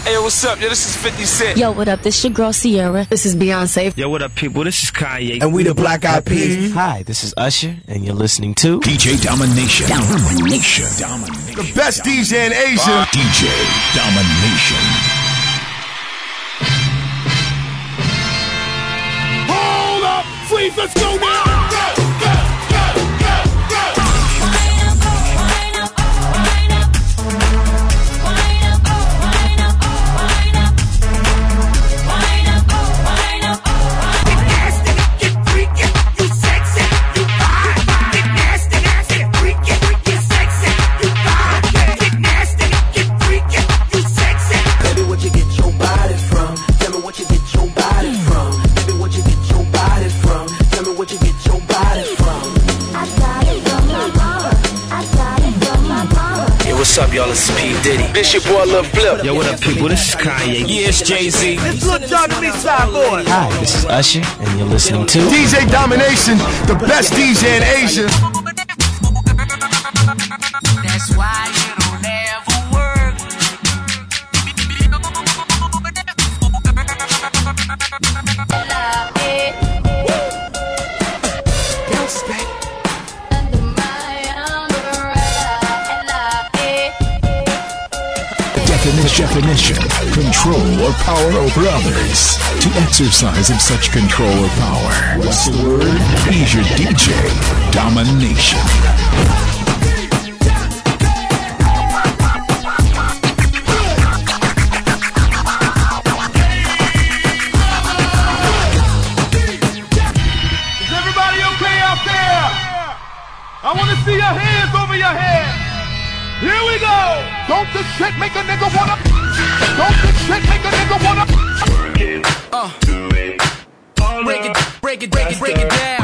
Hey, what's up? Yo, this is 50 Cent. Yo, what up? This your girl Sierra. This is Beyonce. Yo, what up, people? This is Kanye. And we the Black Eyed Peas. Hi, this is Usher, and you're listening to DJ Domination. Domination. The best DJ in Asia. DJ Domination. Hold up, please, let's go now. What's up, y'all? It's P. Diddy. This your boy Lil Flip. Yo, what up, people? This is Kanye. Yeah, it's Jay-Z. Let's look down to me, side boy. Hi, this is Usher, and you're listening to DJ Domination, the best DJ in Asia. That's why it'll never work. Definition, control or power over others. To exercise of such control or power, what's the word? He's your DJ, Domination. Is everybody okay out there? I want to see your hands over your head. Here we go. Don't this shit make a nigga wanna? Don't this shit make a nigga wanna? Break it down. Break it down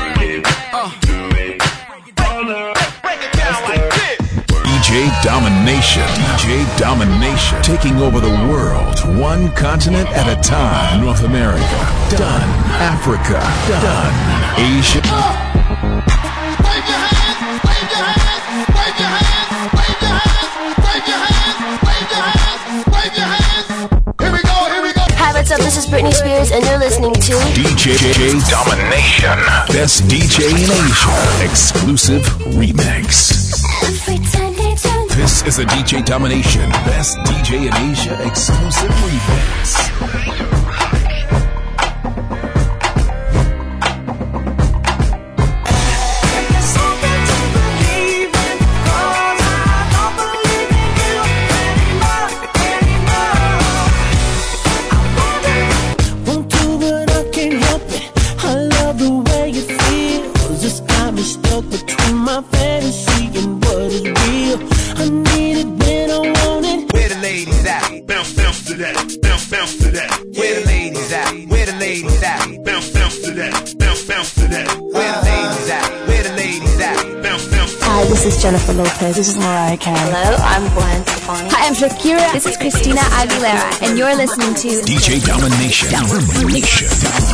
like this. DJ Domination. DJ Domination. Taking over the world, one continent at a time. North America, done. Africa, done. Asia. Wave your hands, wave your hands, wave your hands, wave your hands, wave your hands, wave your hands, wave your hands. Here we go, here we go. Hi, what's up? This is Britney Spears, and you're listening to DJ Domination. Best DJ in Asia. Exclusive remix. This is a DJ Domination Best DJ in Asia exclusive remix. Hi, this is Jennifer Lopez. This is Mariah Carey. Hello, I'm Gwen Stefani. Hi, I'm Shakira. This is Christina Aguilera, and you're listening to DJ Domination. Domination.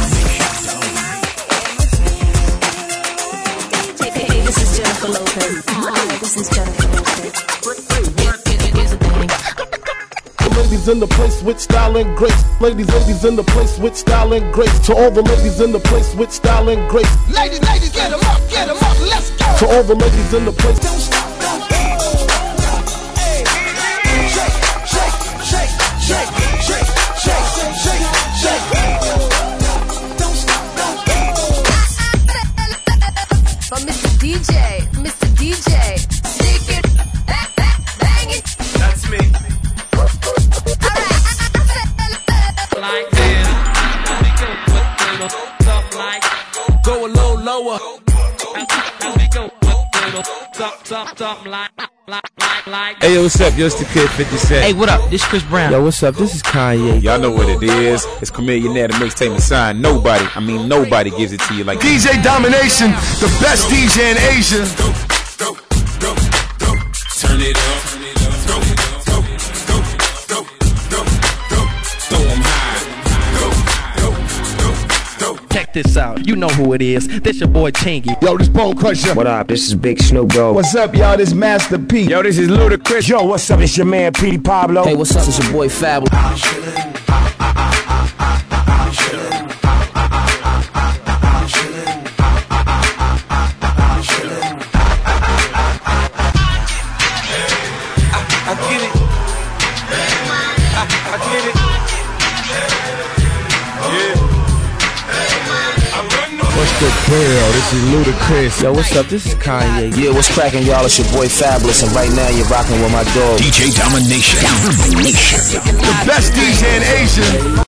Hey, this is Jennifer Lopez. Hi, this is Jennifer Lopez. Ladies in the place with style and grace. Ladies in the place with style and grace. To all the ladies in the place with style and grace. Ladies, get them up, let's go. To all the ladies in the place. Don't stop, don't Hey, shake, shake, shake, shake, shake, shake, shake, shake. Don't stop, don't But Mr. DJ, stick it, bang it. That's me. Like this. Go a little lower. Hey, yo, what's up? Yo, it's the Kid 50 Cent. Hey, what up? This Chris Brown. Yo, what's up? This is Kanye. Y'all know what it is. It's Chameleonaire, the mixtape Massign. Nobody gives it to you like DJ Domination, the best DJ in Asia. Turn it up. Throw 'em high. check this out. You know who it is. This your boy Chingy. Yo, this Bone Crusher. What up? This is Big Snoop Dogg. What's up, y'all? This Master P. Yo, this is Ludacris. Yo, what's up? It's your man Petey Pablo. Hey, what's up? It's your boy Fabulous. I get it. I get it. Yeah. What's the deal? This is Ludacris. Yo, what's up? This is Kanye. Yeah, what's cracking, y'all? It's your boy Fabulous, and right now you're rocking with my dog DJ Domination. The best DJ in Asia.